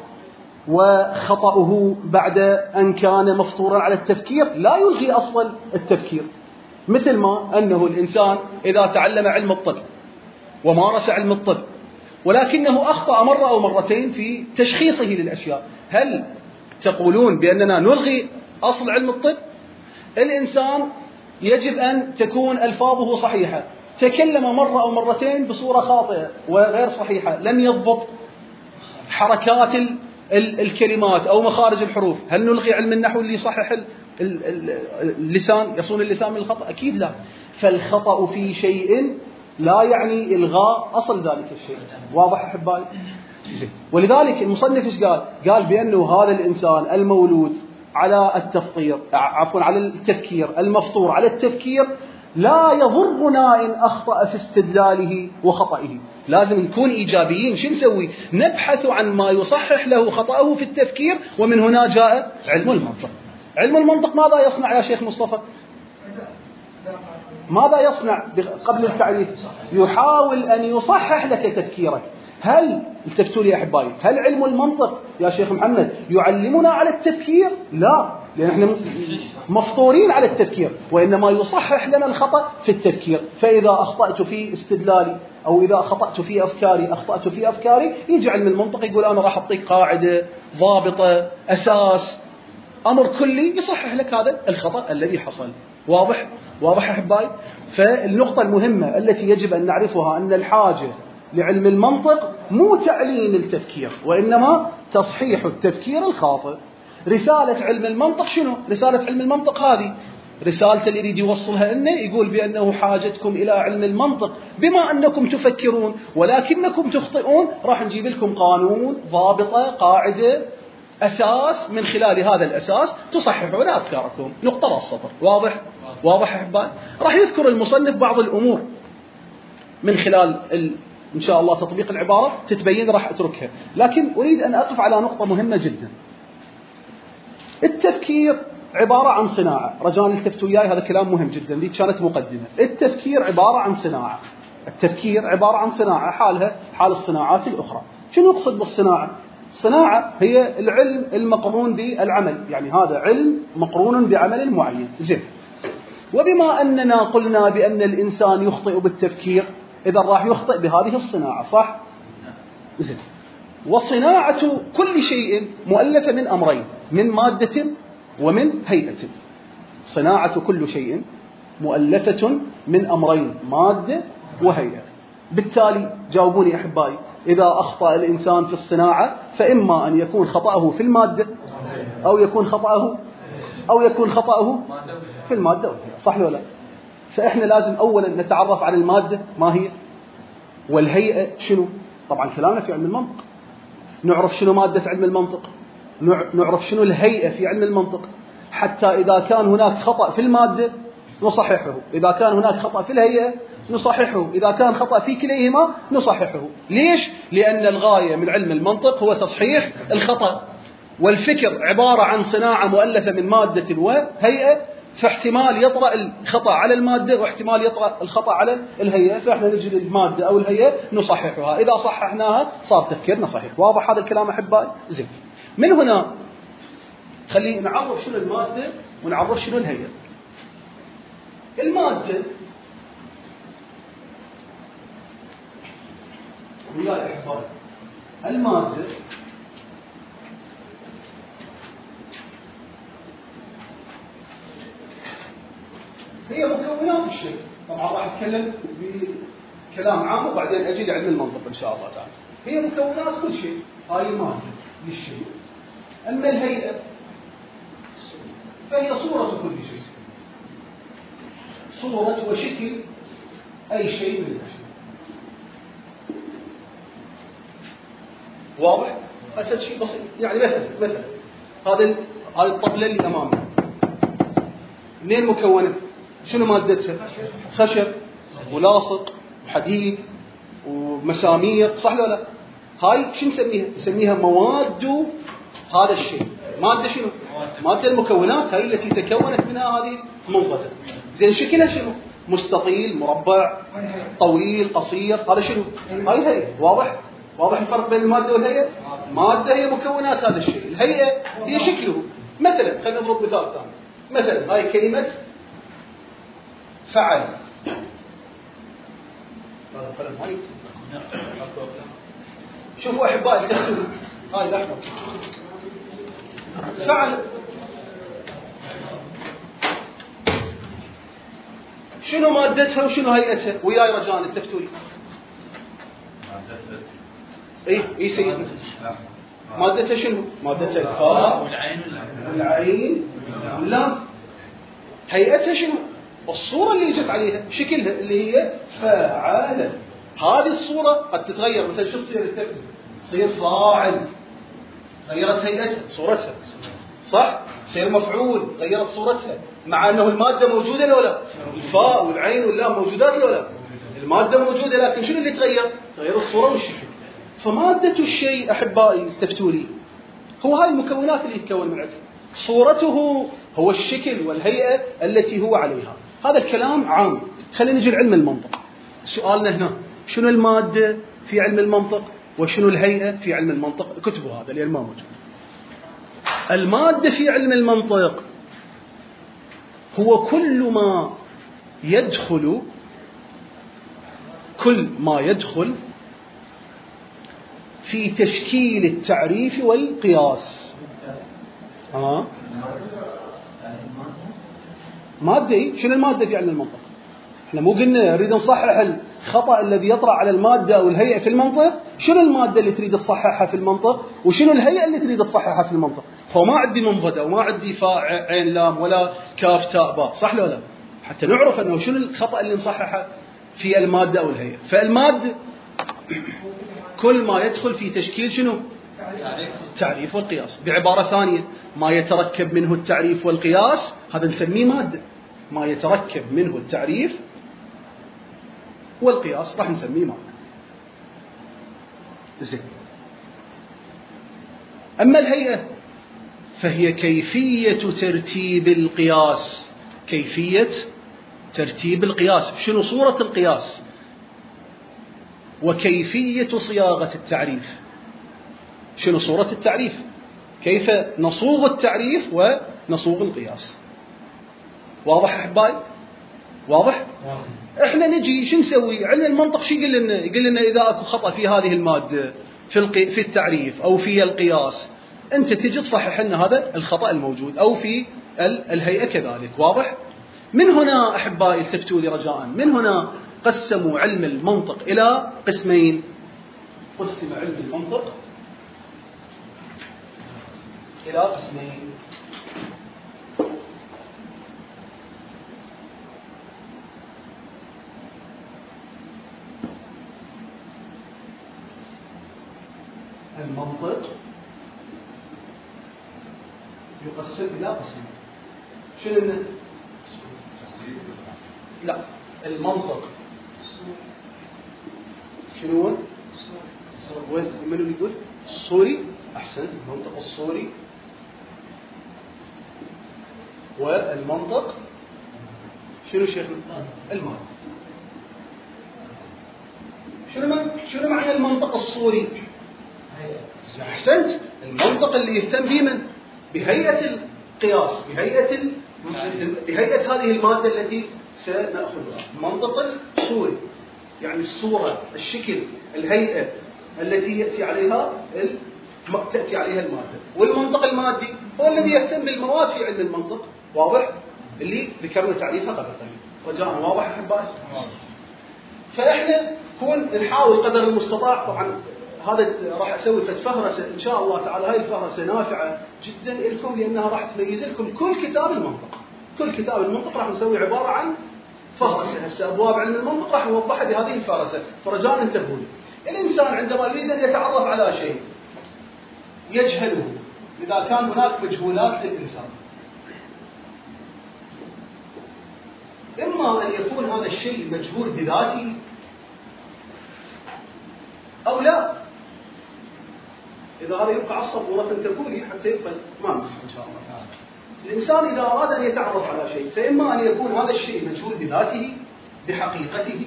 وخطأه بعد أن كان مفطورا على التفكير لا يلغي أصل التفكير. مثل ما أنه الإنسان إذا تعلم علم الطب ومارس علم الطب ولكنه أخطأ مرة أو مرتين في تشخيصه للأشياء، هل تقولون بأننا نلغي أصل علم الطب؟ الإنسان يجب أن تكون ألفاظه صحيحة، تكلم مرة أو مرتين بصورة خاطئة وغير صحيحة، لم يضبط حركات الكلمات أو مخارج الحروف، هل نلغي علم النحو اللي يصحح اللسان، يصون اللسان من الخطأ؟ أكيد لا. فالخطأ في شيء لا يعني إلغاء أصل ذلك الشيء. واضح أحبائي؟ ولذلك المصنف إيش قال؟ قال بأنه هذا الإنسان المولود على التفطير، عفوا على التفكير، المفطور على التفكير، لا يضرنا إن أخطأ في استدلاله وخطئه. لازم نكون إيجابيين. شو نسوي؟ نبحث عن ما يصحح له خطأه في التفكير، ومن هنا جاء علم المنطق. علم المنطق ماذا يصنع يا شيخ مصطفى؟ ماذا يصنع قبل التعريف؟ يحاول أن يصحح لك تفكيرك. هل التفتوا لي يا أحبائي، هل علم المنطق يا شيخ محمد يعلمنا على التفكير؟ لا، لأن احنا مفطورين على التفكير، وإنما يصحح لنا الخطأ في التفكير. فإذا أخطأت في استدلالي أو إذا أخطأت في أفكاري أخطأت في أفكاري يجي علم المنطق يقول أنا راح أعطيك قاعدة ضابطة أساس أمر كلي يصحح لك هذا الخطأ الذي حصل. واضح؟ واضح أحبائي؟ فالنقطة المهمة التي يجب أن نعرفها أن الحاجة لعلم المنطق مو تعليم التفكير، وإنما تصحيح التفكير الخاطئ. رسالة علم المنطق شنو؟ رسالة علم المنطق هذه رسالة اللي يريد يوصلها لنا، يقول بأنه حاجتكم إلى علم المنطق بما أنكم تفكرون ولكنكم تخطئون، راح نجيب لكم قانون ضابطة قاعدة أساس، من خلال هذا الأساس تصححون أفكاركم. نقطة راس السطر. واضح؟ واضح أحبائي؟ راح يذكر المصنف بعض الأمور من خلال ال... إن شاء الله تطبيق العبارة تتبين، راح أتركها. لكن أريد أن أقف على نقطة مهمة جدا. التفكير عبارة عن صناعة. رجال التفتوا وياي، هذا كلام مهم جدا، دي كانت مقدمة. التفكير عبارة عن صناعة. التفكير عبارة عن صناعة، حالها حال الصناعات الأخرى. شنو نقصد بالصناعة؟ الصناعة هي العلم المقرون بالعمل، يعني هذا علم مقرون بعمل معين. زين. وبما أننا قلنا بأن الإنسان يخطئ بالتفكير، إذا راح يخطئ بهذه الصناعة، صح؟ زين. وصناعة كل شيء مؤلفة من أمرين، من مادة ومن هيئة. صناعة كل شيء مؤلفة من أمرين، مادة وهيئة. بالتالي جاوبوني أحبائي، إذا أخطأ الإنسان في الصناعة فإما أن يكون خطأه في المادة أو يكون خطأه أو يكون خطأه في المادة والهيئة، صح ولا لا؟ فإحنا لازم أولا نتعرف على المادة ما هي، والهيئة شنو. طبعا كلامنا في علم المنطق، نعرف شنو مادة علم المنطق، نعرف شنو الهيئة في علم المنطق، حتى إذا كان هناك خطأ في المادة نصححه، إذا كان هناك خطأ في الهيئة نصححه، إذا كان خطأ في كليهما نصححه. ليش؟ لأن الغاية من علم المنطق هو تصحيح الخطأ. والفكر عبارة عن صناعة مؤلفة من مادة وهيئة، فاحتمال يطرأ الخطأ على المادة واحتمال يطرأ الخطأ على الهيئة، فإحنا نجي للمادة أو الهيئة نصححها، إذا صححناها صار تفكيرنا صحيح. واضح هذا الكلام أحبائي؟ زين. من هنا خلينا نعرف شنو المادة ونعرف شنو الهيئة. المادة وياي أحبائي، المادة هي مكونات الشيء. طبعا راح اتكلم بكلام عام وبعدين اجي لعلم المنطق ان شاء الله تعالى. هي مكونات كل شيء، هاي المادة للشيء. اما الهيئة فهي صورة كل شيء، صورة وشكل اي شيء من الاشياء. واضح؟ هذا شيء بسيط، يعني مثلا مثلا هذا هذه الطبلة اللي امامي منين مكونة؟ شنو مادتها؟ خشب ولاصق وحديد ومسامير، صح ولا لا؟ هاي شو نسميها؟ نسميها مواد هذا الشيء. مادة شنو؟ مادة المكونات، هاي التي تكونت منها هذه المنظمة. زين شكلها شنو؟ مستطيل، مربع، طويل، قصير، هذا شنو؟ هاي هي. واضح؟ واضح الفرق بين المادة والهيئة؟ مادة هي مكونات هذا الشيء، الهيئة هي شكله. مثلا خلينا نضرب مثال ثاني. مثلا هاي كلمة فعل. شوفوا أحبائي التفسير، هاي الأحمر فعل. شنو مادتها وشنو هيئتها؟ وياي رجاء التفتولي. اي اي سيدنا. مادتها شنو؟ مادتها الفاء والعين والعين لا. هيئتها شنو؟ الصورة اللي جت عليها، شكلها اللي هي فاعل. هذه الصورة قد تتغير، مثلا شو تصير التفتولي؟ تصير فاعل، غيرت هيئتها صورتها، صح؟ تصير مفعول، غيرت صورتها، مع انه المادة موجودة لو لا؟ الفاء والعين واللام موجودات لو لا؟ المادة موجودة، لكن شنو اللي تغير؟ تغير الصورة والشكل. فمادة الشيء أحبائي التفتولي هو هاي المكونات اللي يتكون من عندها. صورته هو الشكل والهيئة التي هو عليها. هذا الكلام عام. خلينا نجي لعلم المنطق. سؤالنا هنا شنو المادة في علم المنطق وشنو الهيئة في علم المنطق؟ كتبوا هذا اللي ما موجود. المادة في علم المنطق هو كل ما يدخل كل ما يدخل في تشكيل التعريف والقياس. ها مادة. شنو المادة في علم المنطق؟ احنا مو قلنا نريد نصحح الخطأ الذي يطرأ على المادة أو الهيئة في المنطق؟ شنو المادة اللي تريد تصححها في المنطق وشنو الهيئة اللي تريد تصححها في المنطق؟ هو ما عندي منضدة وما عندي فاء عين لام ولا كاف تاء باء، صح ولا لا؟ حتى نعرف انه شنو الخطأ اللي نصححه في المادة أو الهيئة. فالمادة كل ما يدخل في تشكيل شنو؟ التعريف والقياس. بعبارة ثانية، ما يتركب منه التعريف والقياس هذا نسميه مادة. ما يتركب منه التعريف والقياس راح نسميه مادة. زين. أما الهيئة فهي كيفية ترتيب القياس. كيفية ترتيب القياس، شنو صورة القياس وكيفية صياغة التعريف. شنو صورة التعريف، كيف نصوغ التعريف ونصوغ القياس. واضح أحبائي؟ واضح؟ احنا نجي شو نسوي؟ علم المنطق شو يقول لنا؟ يقول لنا إذا أكو خطأ في هذه المادة في القي... في التعريف أو في القياس، أنت تجي تصحح لنا هذا الخطأ الموجود، أو في ال... الهيئة كذلك. واضح؟ من هنا أحبائي التفتوا لي رجاء، من هنا قسموا علم المنطق إلى قسمين. قسم علم المنطق إلى قسمين. المنطق يقسم إلى قسمين. شنو؟ لا، المنطق شنو؟ وين من اللي يقول؟ الصوري. أحسنت. المنطق الصوري والمنطق شنو شيخنا؟ المادي. شنو شنو معنى المنطق الصوري؟ أحسنت، المنطق اللي يهتم به من؟ بهيئة القياس، بهيئة ال... بهيئة هذه المادة التي سنأخذها. المنطق الصوري يعني الصورة، الشكل، الهيئة التي يأتي عليها ال... تأتي عليها المادة. والمنطق المادي هو الذي يهتم بالمواد في علم المنطق، واضح؟ اللي ذكرنا تعريفها قبل قليل. رجاء واضح أحبائي؟ فإحنا كون نحاول قدر المستطاع. طبعا هذا راح أسوي فهرسة إن شاء الله تعالى. هاي الفهرسة نافعة جدا لكم لأنها راح تميز لكم كل كتاب المنطق. كل كتاب المنطق راح نسوي عبارة عن فهرسة. هسه أبواب علم المنطق راح نوضحها بهذه الفهرسة، فرجاء انتبهوا لي. الإنسان عندما يريد أن يتعرف على شيء يجهله، إذا كان هناك مجهولات للإنسان، إما أن يكون هذا الشيء مجهول بذاته أو لا. إذا هذا يبقى على الصبورة فانتبهوا حتى يبقى ما نمسح إن شاء الله تعالى. الإنسان إذا أراد أن يتعرف على شيء فإما أن يكون هذا الشيء مجهول بذاته بحقيقته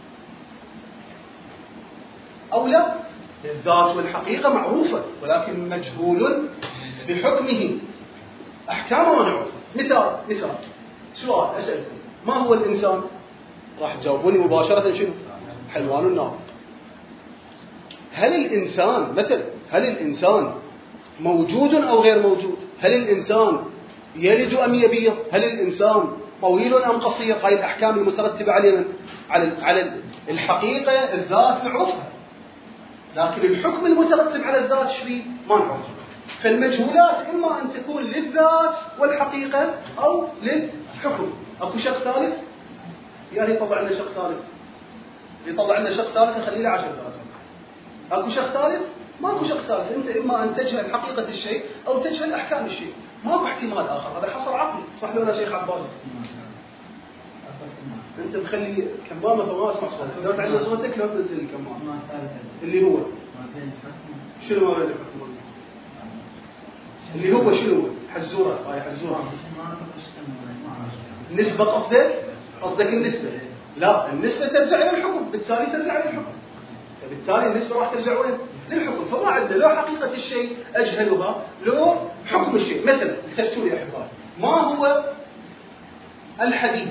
أو لا. الذات والحقيقة معروفة ولكن مجهول بحكمه. أحكامه ما نعرفها. مثال مثال سؤال أسألكم، ما هو الإنسان؟ راح تجاوبوني مباشرة شنو؟ حيوان الناطق. هل الإنسان مثلا هل الإنسان موجود أو غير موجود؟ هل الإنسان يلد أم يبيض؟ هل الإنسان طويل أم قصير؟ هاي الأحكام المترتبة على على على الحقيقة الذات نعرفها، لكن الحكم المترتب على الذات شري ما نعرفه. فالمجهولات إما أن تكون للذات والحقيقة أو للحكم. أكو شق ثالث؟ يعني يطلع لنا شق ثالث، يطلع لنا شق ثالث نخليه له عشر درجات. أكو شق ثالث؟ ما أكو شق ثالث. أنت إما أن تجهل حقيقة الشيء أو تجهل أحكام الشيء، ما أكو احتمال آخر. هذا حصر عقلي. صح ولا شيخ عباس؟ أنت مخلي كمامة فما أسمع صوتك. لو تعلي صوتك لو تنزل الكمامة. اللي هو شنو ما بين الحكم؟ اللي هو شنو؟ حزورة. هاي حزورة. النسبة قصدك؟ قصدك النسبة؟ لا، النسبة ترجع إلى الحكم، بالتالي ترجع إلى الحكم. فبالتالي النسبة راح ترجع وين؟ للحكم. فما عندنا لو حقيقة الشيء أجهلها لو حكم الشيء. مثلا اكتشفوا لي أحبائي، ما هو الحديد؟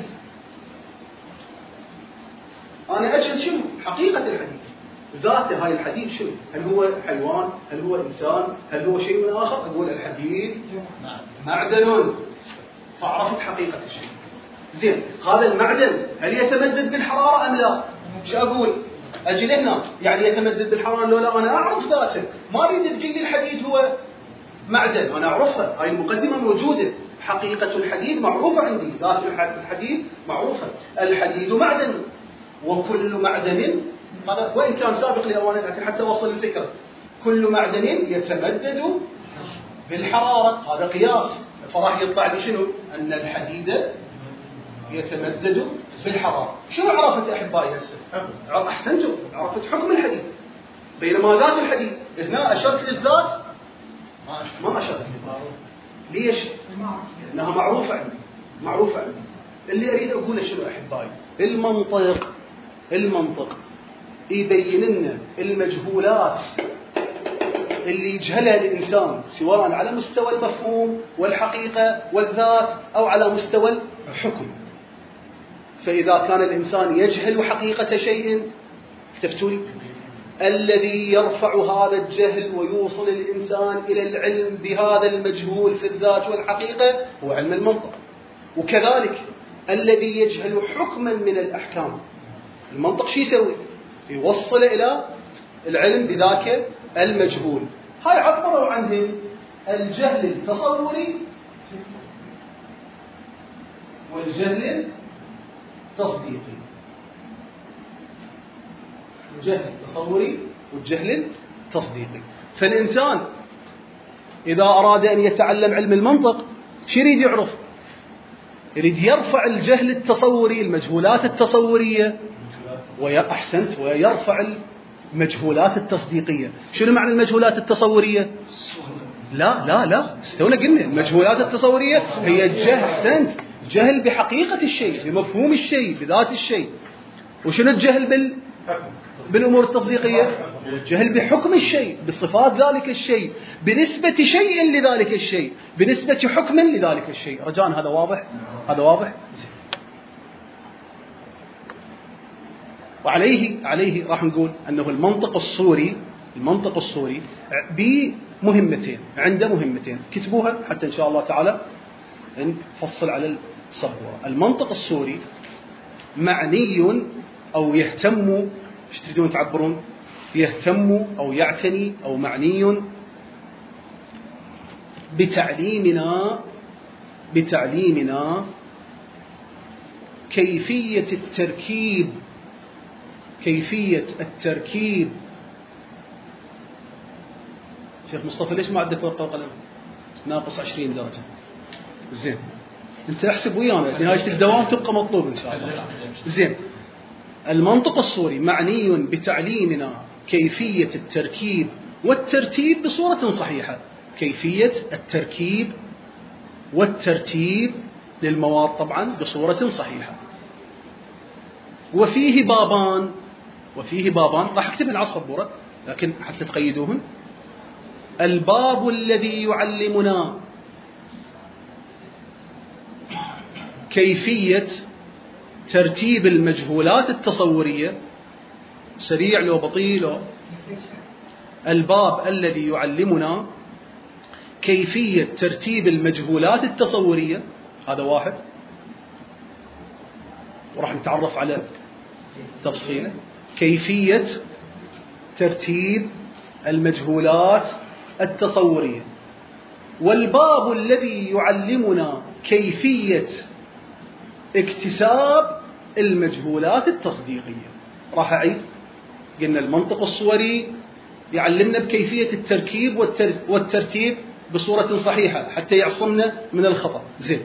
أنا أجهل شنو؟ حقيقة الحديد، ذاته. هاي الحديد شنو؟ هل هو حيوان؟ هل هو إنسان؟ هل هو شيء من آخر؟ أقول الحديد معدن، فعرفت حقيقة الشيء. زين، هذا المعدن هل يتمدد بالحرارة أم لا؟ شو أقول؟ أجي هنا يعني يتمدد بالحرارة لو لا؟ أنا أعرف ذاته، ما أريد تجي لي الحديد هو معدن، أنا أعرفها. هاي المقدمة موجودة. حقيقة الحديد معروفة عندي، ذات الحديد معروفة. الحديد معدن، وكل معدن، هذا وإن كان سابق لأوانه لكن حتى وصل الفكرة، كل معدن يتمدد بالحرارة. هذا قياس. فراح يطلع لي شنو؟ أن الحديد يتمدد بالحرارة. شنو عرفت أحبائي هسه؟ أحسنتم، عرفت حكم الحديد. بينما ذات الحديد هنا أشرت للذات ما أشرت للذات. ليش؟ لأنها معروفة عندي، معروفة عندي. اللي أريد أقوله شنو أحبائي؟ المنطق المنطق يبين لنا المجهولات اللي يجهلها الإنسان سواء على مستوى المفهوم والحقيقة والذات أو على مستوى الحكم. فإذا كان الإنسان يجهل حقيقة شيء، اكتفتوا الذي يرفع هذا الجهل ويوصل الإنسان إلى العلم بهذا المجهول في الذات والحقيقة هو علم المنطق. وكذلك الذي يجهل حكما من الأحكام، المنطق شو يسوي؟ يوصل إلى العلم بذاك المجهول. هاي عبروا عنه الجهل التصوري والجهل التصديقي. الجهل التصوري والجهل التصديقي. فالإنسان إذا أراد أن يتعلم علم المنطق شو يريد يعرف؟ يريد يرفع الجهل التصوري، المجهولات التصورية، ويحسنت ويرفع المجهولات التصديقية. شنو معنى المجهولات التصورية؟ لا لا لا استونا قلنا المجهولات التصورية هي الجهل، أحسنت، جهل بحقيقة الشيء، بمفهوم الشيء، بذات الشيء. وشنو الجهل بال بالأمور التصديقية؟ الجهل بحكم الشيء، بصفات ذلك الشيء، بنسبة شيء لذلك الشيء، بنسبة حكم لذلك الشيء. رجاء هذا واضح؟ هذا واضح؟ وعليه عليه راح نقول أنه المنطق الصوري المنطق الصوري بمهمتين، عنده مهمتين كتبوها حتى إن شاء الله تعالى نفصل على الصبورة. المنطق الصوري معني أو يهتم، ايش تريدون تعبرون؟ يهتم أو يعتني أو معني بتعليمنا بتعليمنا كيفية التركيب كيفية التركيب شيخ مصطفى ليش ما عندك ورقة وقلم؟ ناقص عشرين درجة. زين انت احسب ويانا نهاية الدوام تبقى مطلوب ان شاء الله. زين المنطق الصوري معني بتعليمنا كيفية التركيب والترتيب بصورة صحيحة، كيفية التركيب والترتيب للمواد طبعا بصورة صحيحة. وفيه بابان وفيه بابان راح اكتبهن على السبورة لكن حتى تقيدوهن. الباب الذي يعلمنا كيفية ترتيب المجهولات التصورية، سريع لو بطيء لو. الباب الذي يعلمنا كيفية ترتيب المجهولات التصورية، هذا واحد، وراح نتعرف على تفصيله. كيفية ترتيب المجهولات التصورية. والباب الذي يعلمنا كيفية اكتساب المجهولات التصديقية. راح أعيد، قلنا المنطق الصوري يعلمنا بكيفية التركيب والترتيب بصورة صحيحة حتى يعصمنا من الخطأ. زين،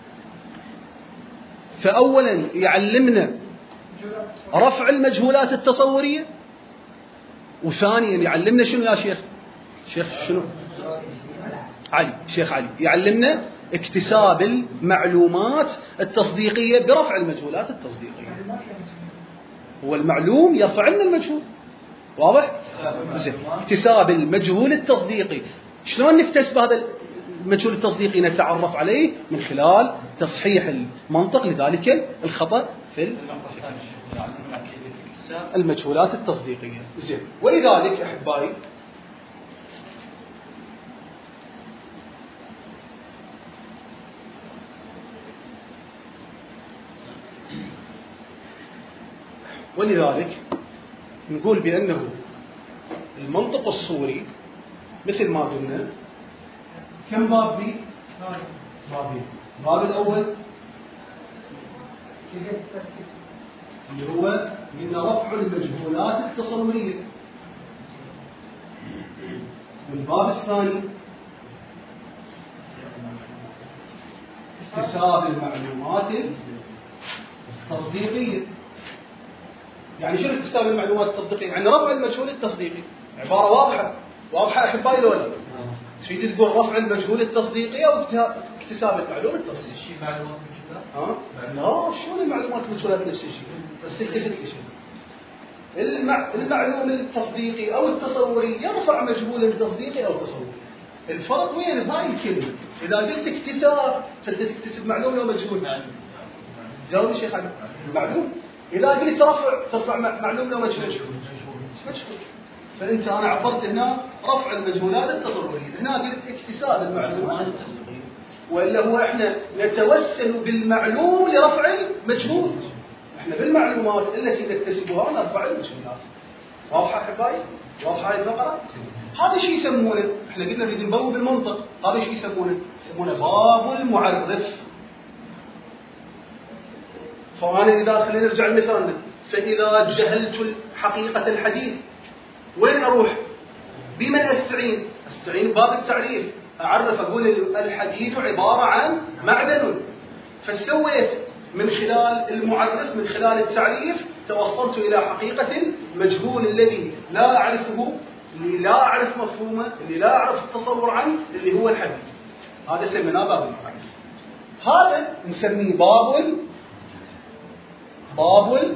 فأولا يعلمنا رفع المجهولات التصورية، وثانيا يعلمنا شنو يا شيخ؟ شيخ شنو؟ علي، شيخ علي يعلمنا اكتساب المعلومات التصديقية برفع المجهولات التصديقية. هو المعلوم يرفع لنا المجهول، واضح؟ زين، اكتساب المجهول التصديقي. شلون نكتسب هذا المجهول التصديقي؟ نتعرف عليه من خلال تصحيح المنطق لذلك الخطأ في المجهولات التصديقية. زين، ولذلك أحبائي ولذلك نقول بأنه المنطق الصوري مثل ما قلنا كم باب لي؟ بابين. الباب الأول اللي هو من رفع المجهولات التصورية، والباب الثاني اكتساب المعلومات التصديقية. يعني شنو اكتساب المعلومات التصديقية؟ يعني رفع المجهول التصديقي. عبارة واضحة واضحة أحبائي لو لا؟ تريد تقول رفع المجهول التصديقي أو اكتساب المعلومة التصديقية؟ شيء معلومات ها؟ لا، شلون المعلومات المجهولات نفس الشيء؟ بس التفت لي شيء. المع... المعلوم التصديقي أو التصوري يرفع مجهول تصديقي أو تصوري. الفرق وين بهاي الكلمة؟ إذا قلت اكتساب فأنت تكتسب معلوم لو مجهول. جاوب شيخ علي. معلوم. إذا قلت رفع ترفع معلوم لو مجهول. مجهول. فأنت أنا عبرت هنا رفع المجهولات التصورية، هنا قلت اكتساب المعلومات التصورية. وإلا هو إحنا نتوسل بالمعلوم لرفع المجهول. إحنا بالمعلومات التي نكتسبها نرفع المجهولات. واضحة أحبائي؟ واضحة هاي الفقرة؟ هذا شيء يسمونه، إحنا قلنا نريد نبوب المنطق، هذا شيء يسمونه يسمونه باب المعرف. فأنا إذا خلينا نرجع لمثالنا، فإذا جهلت حقيقة الحديث وين أروح؟ بمن أستعين؟ أستعين بباب التعريف. أعرف أقول الحديث عبارة عن معدن، فسويت من خلال المعرف من خلال التعريف توصلت إلى حقيقة المجهول الذي لا أعرفه اللي لا أعرف مفهومه، اللي لا أعرف التصور عنه، اللي هو الحديث. هذا سميناه باب المعرف. هذا نسميه باب باب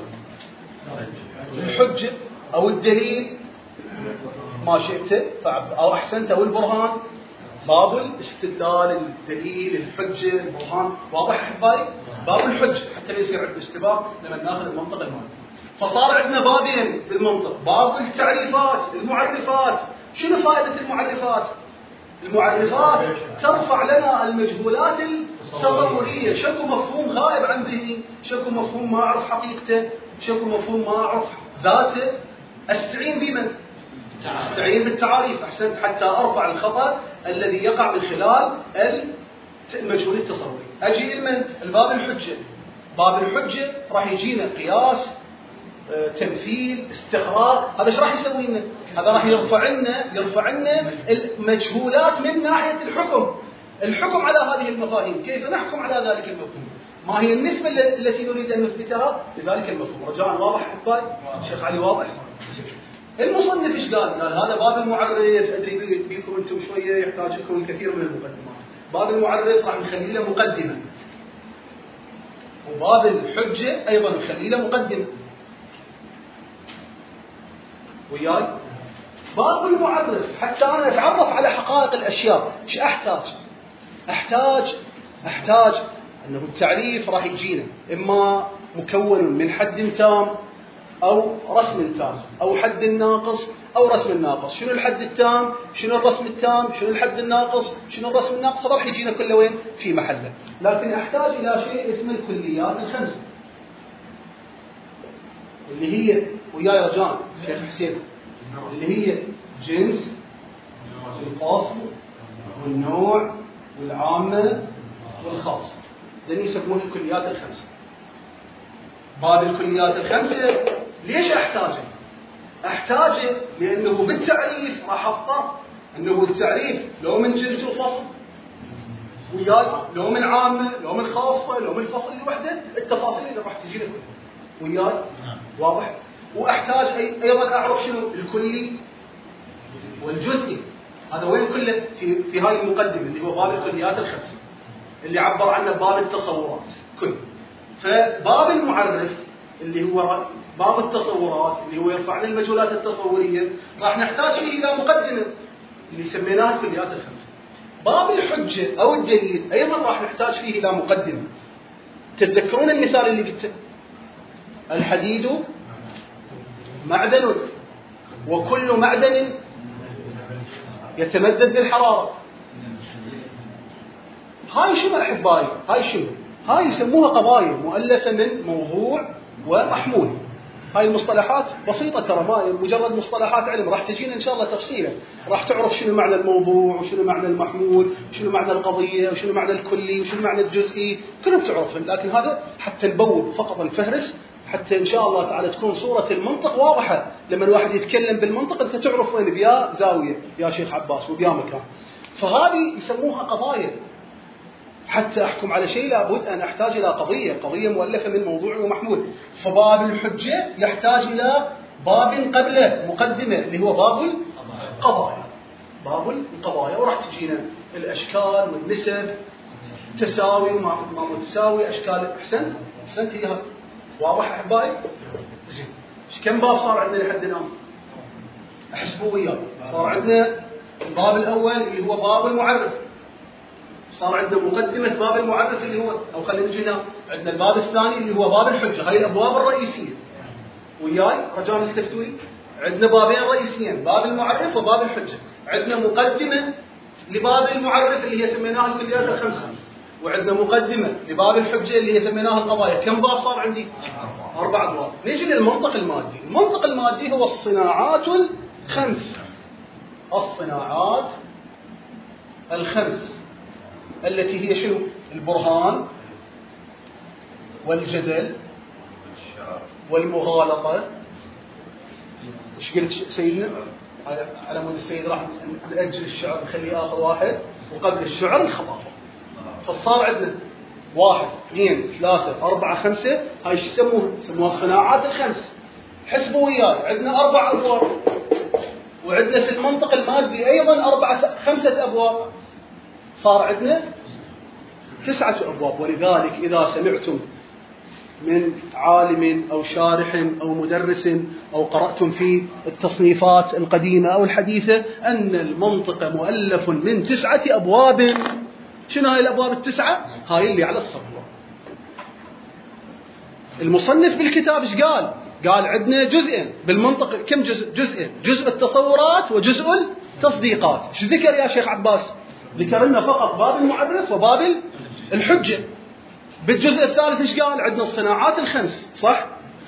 الحجة أو الدليل، ما شئت أو أحسنت، أو البرهان. باب الاستدلال، الدليل، الحجة، البرهان. واضح أحبائي؟ باب الحجة حتى لا يصير عندنا اشتباه لما ناخذ المنطق المالي. فصار عندنا بابين بالمنطق، باب التعريفات، المعرفات. شنو فائدة المعرفات؟ المعرفات ترفع لنا المجهولات التصورية. شكو مفهوم غائب عن ذهني، شكو مفهوم ما أعرف حقيقته، شكو مفهوم ما أعرف ذاته، أستعين بمن؟ أستعين بالتعاريف. أحسنت، حتى أرفع الخطأ الذي يقع من خلال المجهول التصوري. أجي لمن؟ الباب الحجة. باب الحجة راح يجينا قياس، تمثيل، استقرار. هذا ايش راح يسوي لنا؟ هذا راح يرفع لنا يرفع لنا المجهولات من ناحية الحكم. الحكم على هذه المفاهيم، كيف نحكم على ذلك المفهوم؟ ما هي النسبة التي نريد أن نثبتها لذلك المفهوم؟ رجاء واضح أحبائي؟ الشيخ علي واضح؟ المصنف ايش قال؟ قال هذا باب المعرف. أدري بيكم أنتم شوية يحتاج لكم الكثير من المقدمات. باب المعرف راح نخلي له مقدمة، وباب الحجة أيضا نخلي له مقدمة. وياي؟ باب المعرف حتى أنا أتعرف على حقائق الأشياء. إيش أحتاج؟ أحتاج أحتاج أنه التعريف راح يجينا إما مكون من حد تام أو رسم تام، أو حد ناقص أو رسم ناقص. شنو الحد التام؟ شنو الرسم التام؟ شنو الحد الناقص؟ شنو الرسم الناقص؟ راح يجينا كله وين؟ في محله. لكن أحتاج إلى شيء اسمه الكليات الخمسة، اللي هي وياي رجال شيخ حسين، اللي هي جنس والفصل والنوع والعامة والخاص. لأن يسمونه الكليات الخمسة. باب الكليات الخمسة ليش أحتاجه؟ أحتاجه لأنه بالتعريف راح أضطر أنه التعريف لو من جنس وفصل، وياي لو من عامة، لو من خاصة، لو من فصل لوحده، التفاصيل اللي راح تجينا كلها. وياي واضح؟ وأحتاج أيضا أعرف شنو الكلي والجزئي. هذا وين كله؟ في في هاي المقدمة اللي هو باب الكليات الخمسة اللي عبر عنه باب التصورات كل. فباب المعرف اللي هو باب التصورات اللي هو يرفع لنا المجهولات التصورية راح نحتاج فيه إلى مقدمة اللي سميناها الكليات الخمسة. باب الحجة أو الدليل أيضا راح نحتاج فيه إلى مقدمة. تتذكرون المثال اللي قلته؟ الحديد معدن، وكل معدن يتمدد بالحرارة. هاي شنو أحبائي؟ هاي شنو؟ هاي يسموها قضايا مؤلفة من موضوع ومحمول. هاي المصطلحات بسيطة ترى، ما مجرد مصطلحات علم. راح تجينا إن شاء الله تفصيلا، راح تعرف شنو معنى الموضوع، وشنو معنى المحمول، وشنو معنى القضية، وشنو معنى الكلي، وشنو معنى الجزئي، كلهم تعرفهم. لكن هذا حتى نبوب فقط الفهرس، حتى إن شاء الله تعالى تكون صورة المنطق واضحة. لما الواحد يتكلم بالمنطق أنت تعرف وين بيا زاوية يا شيخ عباس وبيا مكان. فهذه يسموها قضايا. حتى أحكم على شيء لابد أن أحتاج إلى قضية، قضية مؤلفة من موضوع ومحمول. فباب الحجة يحتاج إلى باب قبله مقدمة اللي هو باب القضايا. باب القضايا، وراح تجينا الأشكال والنسب، تساوي وما متساوي، أشكال. أحسن أحسنت هي هذا. واضح أحبائي؟ زين. كم باب صار عندنا لحد الآن؟ أحسبوا وياه. صار عندنا الباب الأول اللي هو باب المعرف، صار عندنا مقدمة باب المعرف اللي هو، أو خلينا نجي هنا عندنا الباب الثاني اللي هو باب الحجة. هاي الأبواب الرئيسية. وياي رجال التفتوي، عندنا بابين رئيسيين، باب المعرف وباب الحجة. عندنا مقدمة لباب المعرف اللي هي سميناها الكليات الخمسة، وعندنا مقدمة لباب الحجة اللي هي سميناها القضايا. كم باب صار عندي؟ أربع أبواب. نيجي للمنطق المادي. المنطق المادي هو الصناعات الخمس. الصناعات الخمس التي هي شنو؟ البرهان والجدل والمغالطة. ايش قلت سيدنا؟ على مود السيد راح نأجل الشعر نخليه آخر واحد، وقبل الشعر الخطابة. فصار عندنا واحد اثنين ثلاثة أربعة خمسة. هاي ايش يسموها؟ يسموها الصناعات الخمس. حسبوا وياي، عندنا أربع أبواب وعندنا في المنطق المادي أيضا أربعة خمسة أبواب، صار عندنا تسعة أبواب. ولذلك إذا سمعتم من عالم أو شارح أو مدرس أو قرأتم في التصنيفات القديمة أو الحديثة أن المنطق مؤلف من تسعة أبواب، شنو هاي الأبواب التسعة؟ هاي اللي على الصفوة. المصنف بالكتاب إيش قال؟ قال عندنا جزئين بالمنطق. كم جزء؟ جزئين، جزء التصورات وجزء التصديقات. ايش ذكر يا شيخ عباس؟ ذكر لنا فقط باب المعرف وباب الحجة. بالجزء الثالث ايش قال؟ عندنا الصناعات الخمس، صح؟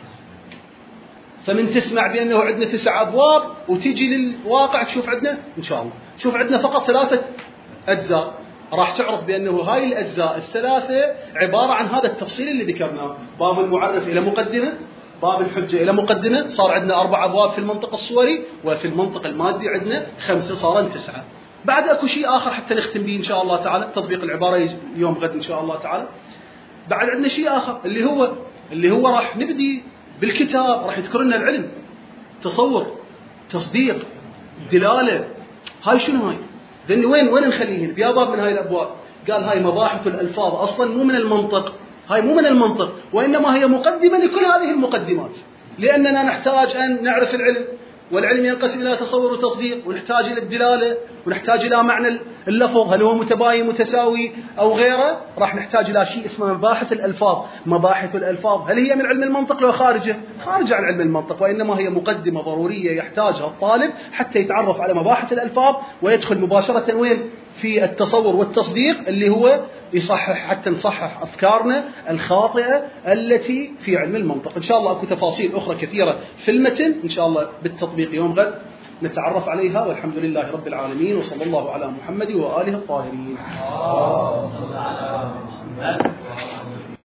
فمن تسمع بأنه عندنا تسع أبواب وتيجي للواقع تشوف عندنا إن شاء الله شوف عندنا فقط ثلاثة أجزاء، راح تعرف بأنه هاي الأجزاء الثلاثة عبارة عن هذا التفصيل اللي ذكرناه. باب المعرف إلى مقدمة، باب الحجة إلى مقدمة، صار عندنا أربع أبواب في المنطق الصوري، وفي المنطق المادي عندنا خمسة، صارن تسعة. بعد أكو شيء آخر حتى نختم به إن شاء الله تعالى، تطبيق العبارة يوم غد إن شاء الله تعالى. بعد عندنا شيء آخر اللي هو اللي هو راح نبدي بالكتاب، راح يذكر لنا العلم، تصور، تصديق، دلالة. هاي شنو هاي؟ لأن وين وين نخليهن؟ بيا باب من هاي الأبواب. قال هاي مباحث الألفاظ أصلا مو من المنطق، هاي مو من المنطق، وإنما هي مقدمة لكل هذه المقدمات، لأننا نحتاج أن نعرف العلم، والعلم ينقسم إلى تصور وتصديق، ونحتاج إلى الدلالة، ونحتاج إلى معنى اللفظ، هل هو متباين متساوي أو غيره. راح نحتاج إلى شيء اسمه مباحث الألفاظ. مباحث الألفاظ هل هي من علم المنطق لو خارجه؟ خارجة عن علم المنطق، وإنما هي مقدمة ضرورية يحتاجها الطالب حتى يتعرف على مباحث الألفاظ، ويدخل مباشرة وين؟ في التصور والتصديق، اللي هو يصحح حتى نصحح أفكارنا الخاطئة التي في علم المنطق. إن شاء الله أكو تفاصيل أخرى كثيرة في المتن إن شاء الله بالتطبيق يوم غد نتعرف عليها، والحمد لله رب العالمين، وصلى الله على محمد وآله الطاهرين.